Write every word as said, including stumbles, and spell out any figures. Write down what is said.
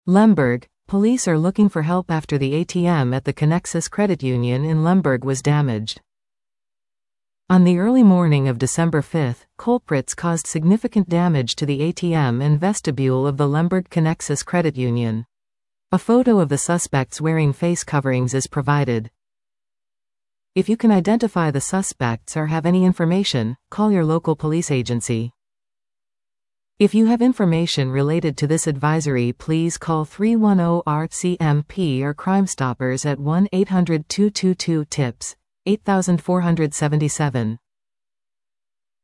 Lemberg, police are looking for help after the A T M at the Connexus Credit Union in Lemberg was damaged. On the early morning of December fifth, culprits caused significant damage to the A T M and vestibule of the Lemberg Connexus Credit Union. A photo of the suspects wearing face coverings is provided. If you can identify the suspects or have any information, call your local police agency. If you have information related to this advisory, please call three one zero R C M P or Crime Stoppers at one eight hundred two two two TIPS, eight four seven seven.